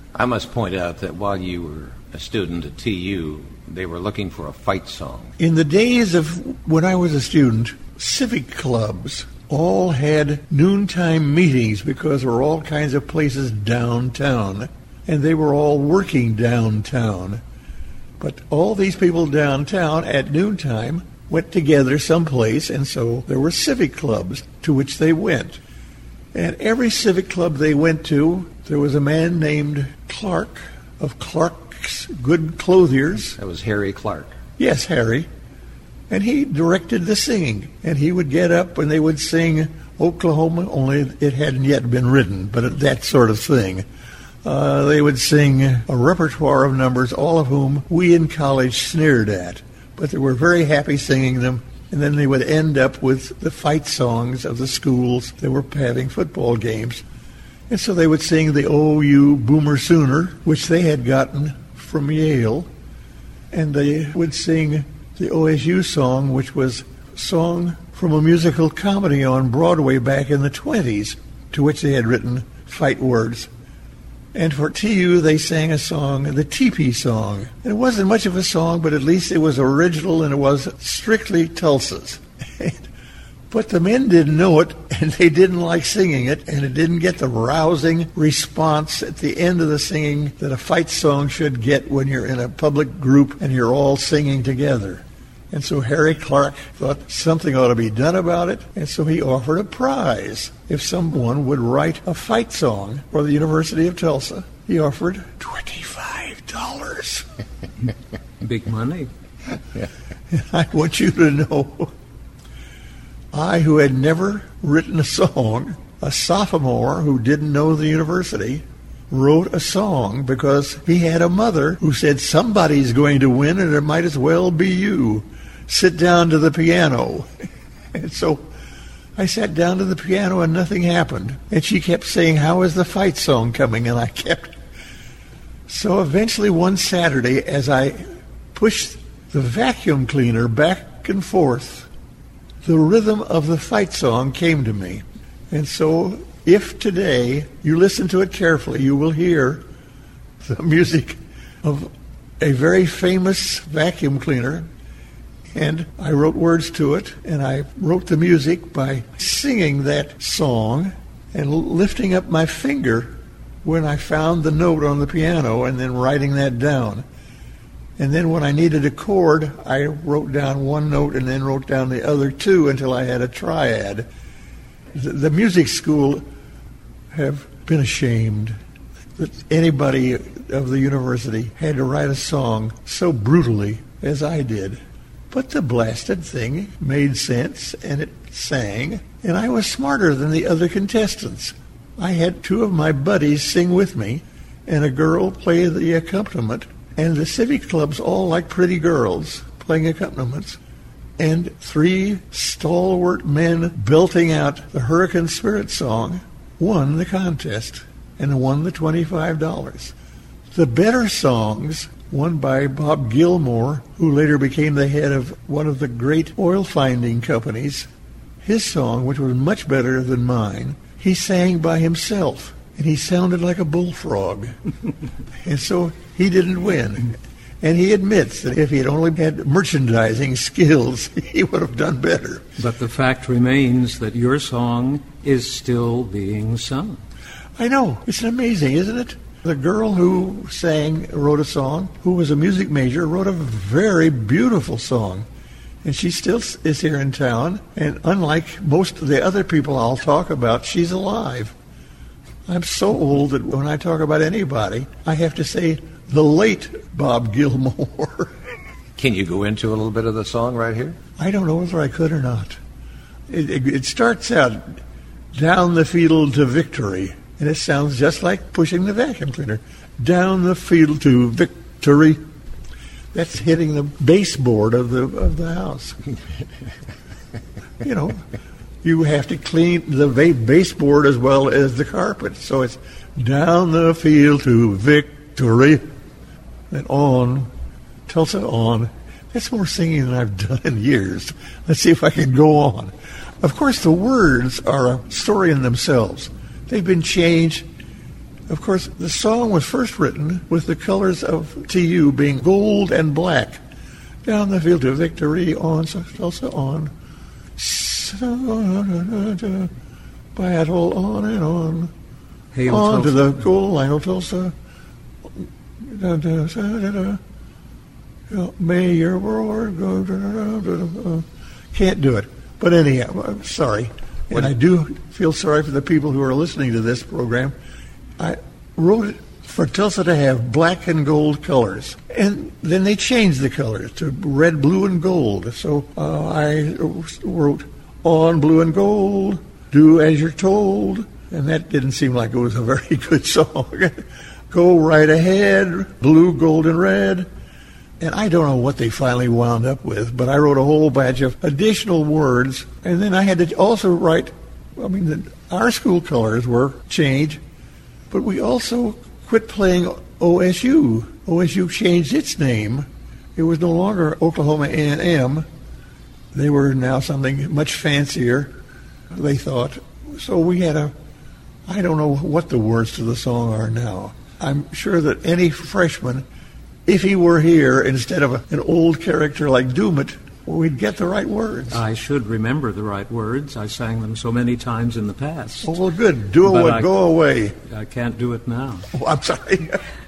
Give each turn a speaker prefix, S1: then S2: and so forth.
S1: I must point out that while you were a student at TU, they were looking for a fight song.
S2: In the days of when I was a student, civic clubs all had noontime meetings because there were all kinds of places downtown, and they were all working downtown. But all these people downtown at noontime went together someplace, and so there were civic clubs to which they went. And every civic club they went to, there was a man named Clark of Clark's Good Clothiers.
S1: That was Harry Clark.
S2: Yes, Harry. And he directed the singing. And he would get up and they would sing Oklahoma, only it hadn't yet been written, but that sort of thing. They would sing a repertoire of numbers, all of whom we in college sneered at. But they were very happy singing them. And then they would end up with the fight songs of the schools that were having football games. And so they would sing the OU Boomer Sooner, which they had gotten from Yale. And they would sing the OSU song, which was a song from a musical comedy on Broadway back in the 20s, to which they had written fight words. And for TU, they sang a song, the Teepee Song. And it wasn't much of a song, but at least it was original, and it was strictly Tulsa's. But the men didn't know it, and they didn't like singing it, and it didn't get the rousing response at the end of the singing that a fight song should get when you're in a public group and you're all singing together. And so Harry Clark thought something ought to be done about it, and so he offered a prize if someone would write a fight song for the University of Tulsa. He offered $25.
S3: Big money.
S2: And I want you to know, I, who had never written a song, a sophomore who didn't know the university, wrote a song because he had a mother who said, somebody's going to win and it might as well be you. Sit down to the piano. And so I sat down to the piano and nothing happened. And she kept saying, how is the fight song coming? And I kept. So eventually one Saturday, as I pushed the vacuum cleaner back and forth, the rhythm of the fight song came to me. And so if today you listen to it carefully, you will hear the music of a very famous vacuum cleaner. And I wrote words to it, and I wrote the music by singing that song and lifting up my finger when I found the note on the piano and then writing that down. And then when I needed a chord, I wrote down one note and then wrote down the other two until I had a triad. The music school have been ashamed that anybody of the university had to write a song so brutally as I did. But the blasted thing made sense, and it sang, and I was smarter than the other contestants. I had two of my buddies sing with me, and a girl play the accompaniment, and the civic clubs all like pretty girls playing accompaniments, and three stalwart men belting out the Hurricane Spirit song won the contest and won the $25. The better songs won by Bob Gilmore, who later became the head of one of the great oil finding companies. His song, which was much better than mine, he sang by himself, and he sounded like a bullfrog. And so he didn't win. And he admits that if he had only had merchandising skills, he would have done better.
S3: But the fact remains that your song is still being sung.
S2: I know. It's amazing, isn't it? The girl who wrote a song, who was a music major, wrote a very beautiful song. And she still is here in town. And unlike most of the other people I'll talk about, she's alive. I'm so old that when I talk about anybody, I have to say the late Bob Gilmore.
S1: Can you go into a little bit of the song right here?
S2: I don't know whether I could or not. It starts out, down the field to victory. And it sounds just like pushing the vacuum cleaner. Down the field to victory. That's hitting the baseboard of the house. You know, you have to clean the baseboard as well as the carpet. So it's down the field to victory. And on, Tulsa on. That's more singing than I've done in years. Let's see if I can go on. Of course, the words are a story in themselves. They've been changed Of course, the song was first written with the colors of TU being gold and black. Down the field to victory, on, Tulsa, on. Battle on and on.
S3: Hail
S2: on
S3: Tulsa.
S2: to the goal line of Tulsa. May your roar go. Can't do it. But anyhow, I'm sorry. And I do feel sorry for the people who are listening to this program. I wrote it for Tulsa to have black and gold colors. And then they changed the colors to red, blue, and gold. So I wrote, on blue and gold, do as you're told. And that didn't seem like it was a very good song. Go right ahead, blue, gold, and red. And I don't know what they finally wound up with, but I wrote a whole batch of additional words. And then I had to also write, our school colors were changed, but we also quit playing OSU. OSU changed its name. It was no longer Oklahoma A&M. They were now something much fancier, they thought. So we had I don't know what the words to the song are now. I'm sure that any freshman, if he were here instead of an old character like Doomit, we'd get the right words.
S3: I should remember the right words. I sang them so many times in the past.
S2: Oh, well, good. Go away.
S3: I can't do it now.
S2: Oh, I'm sorry.